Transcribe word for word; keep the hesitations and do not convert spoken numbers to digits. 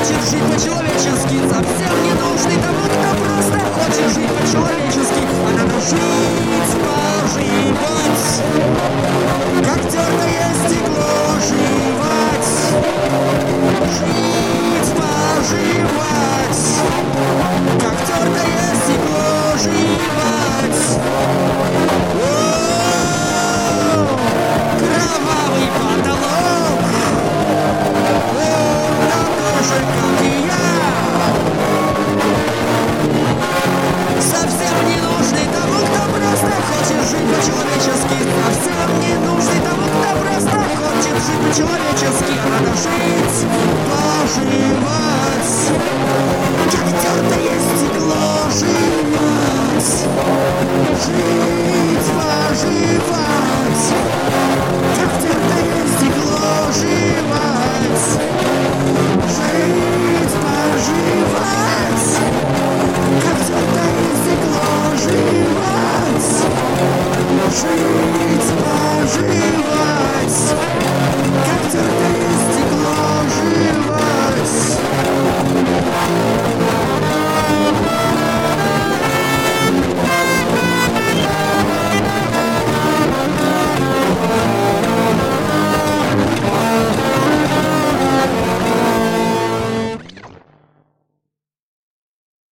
хочет жить по-человечески, совсем не нужный тому, кто просто хочет жить по-человечески. А надо жить, поживать, как тёртое стекло жевать. Жить, поживать, как тёртое стекло жевать. О-о-о, кровавый потолок, о, такой же, как